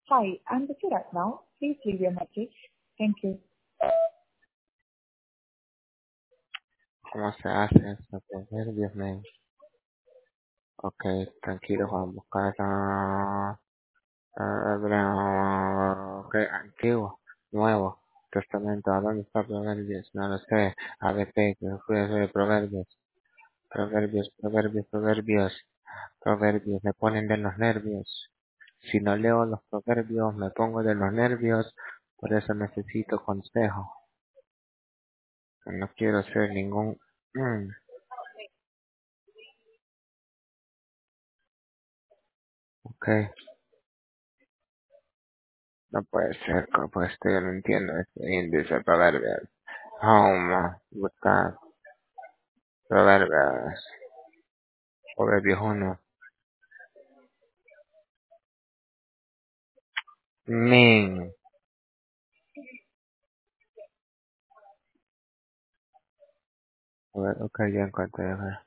Hi, I'm busy right now. Please leave your message. Thank you. ¿Cómo se hace eso? Dios mío. Ok, tranquilo, vamos a buscar ok, antiguo, nuevo, testamento, ¿a dónde está Proverbios? No lo sé, ABP, que fue de Proverbios, Proverbios, me ponen de los nervios. Si no leo los proverbios, me pongo de los nervios, por eso necesito consejo. No quiero ser ningún... ok, no puede ser, pues esto yo no entiendo este índice de proverbios. Home, buscar proverbios, proverbios 1. Min. A ver, ok, ya encontré. A ver.